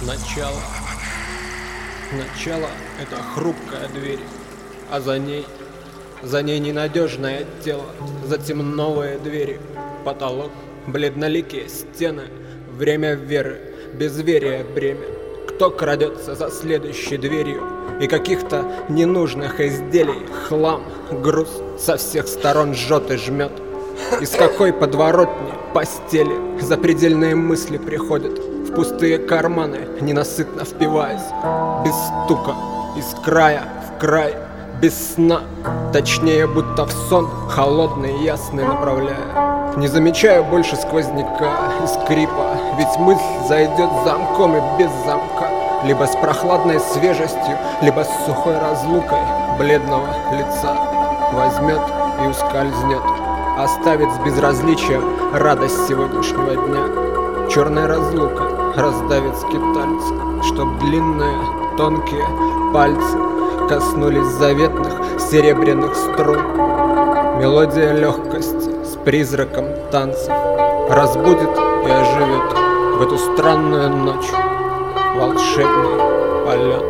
Начало. Начало — это хрупкая дверь, а за ней ненадежное тело, затем новые двери, потолок, бледноликие стены, время веры, безверие бремя. Кто крадется за следующей дверью, и каких-то ненужных изделий хлам, груз со всех сторон жжет и жмет. Из какой подворотни, постели запредельные мысли приходят в пустые карманы, ненасытно впиваясь, без стука, из края в край, без сна, точнее, будто в сон, холодный и ясный направляя. Не замечаю больше сквозняка и скрипа, ведь мысль зайдет замком и без замка, либо с прохладной свежестью, либо с сухой разлукой бледного лица. Возьмет и ускользнет, оставит с безразличием радость сегодняшнего дня. Черной разлукой раздавит скитальца, чтоб длинные тонкие пальцы коснулись заветных серебряных струн. Мелодия легкости с призраком танцев разбудит и оживет в эту странную ночь волшебный полет.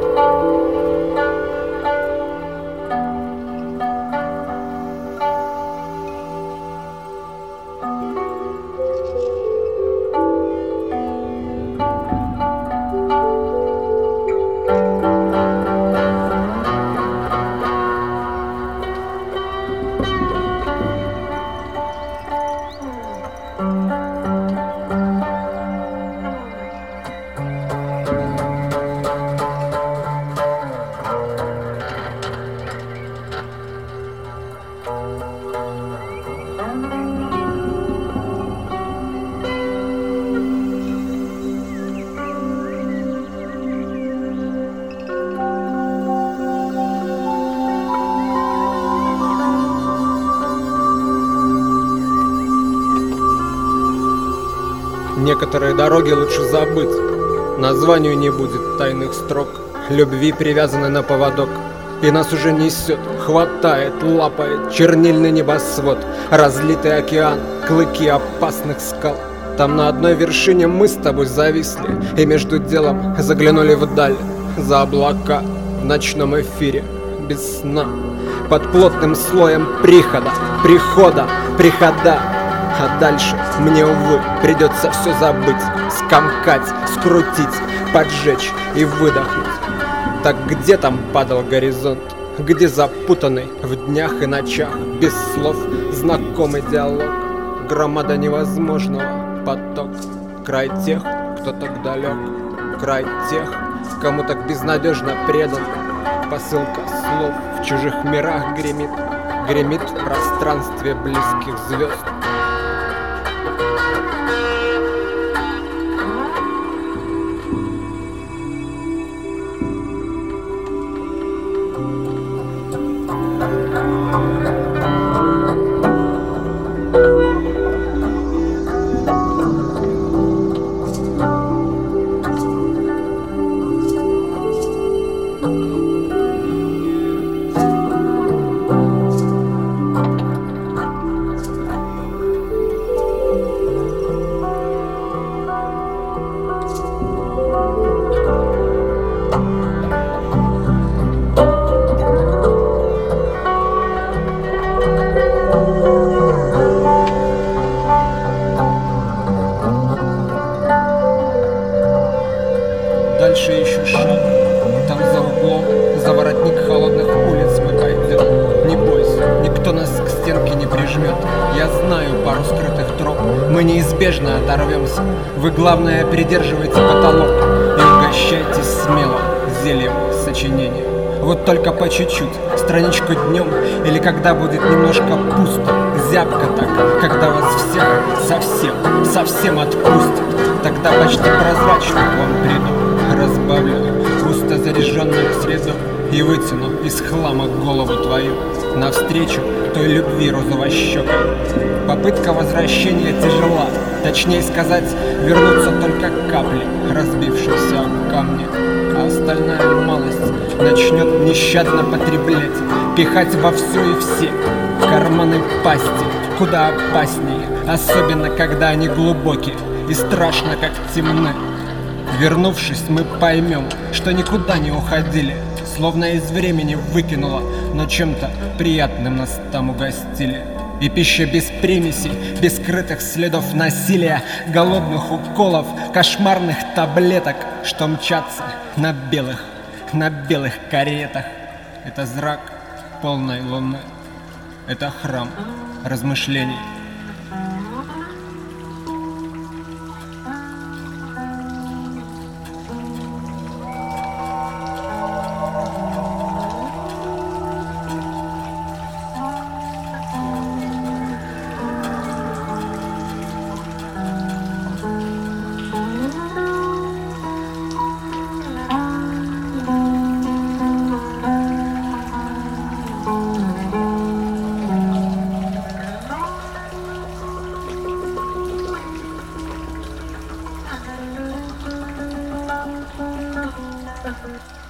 Некоторые дороги лучше забыть, названию не будет тайных строк, любви привязаны на поводок, и нас уже несет, хватает, лапает чернильный небосвод, разлитый океан, клыки опасных скал. Там на одной вершине мы с тобой зависли и между делом заглянули вдаль, за облака, в ночном эфире, без сна, под плотным слоем прихода, прихода. А дальше мне, увы, придется все забыть, скомкать, скрутить, поджечь и выдохнуть. Так где там падал горизонт? Где запутанный в днях и ночах, без слов, знакомый диалог? Громада невозможного, поток, край тех, кто так далек, край тех, кому так безнадежно предан. Посылка слов в чужих мирах гремит в пространстве близких звезд. Дальше еще шаг, там за углом, за воротник холодных улиц мы пойдем. Не бойся, никто нас к стенке не прижмет, я знаю пару скрытых троп, мы неизбежно оторвемся. Вы, главное, придерживайте потолок и угощайтесь смело зельем сочинения. Вот только по чуть-чуть, страничку днем, или когда будет немножко пусто, зябко так, когда вас всех совсем отпустят. Тогда почти прозрачно к вам приду, разбавлю густо заряженную среду и вытяну из хлама голову твою навстречу той любви розовощекой. Попытка возвращения тяжела, точнее сказать, вернутся только капли, разбившиеся об камни, а остальная малость начнет нещадно потреблять, пихать во все и все, в карманы пасти, куда опаснее, особенно когда они глубокие и страшно как темны. Вернувшись, мы поймем, что никуда не уходили, словно из времени выкинуло, но чем-то приятным нас там угостили. И пища без примесей, без скрытых следов насилия, голодных уколов, кошмарных таблеток, что мчатся на белых каретах. Это зрак полной луны, это храм размышлений. Thank you.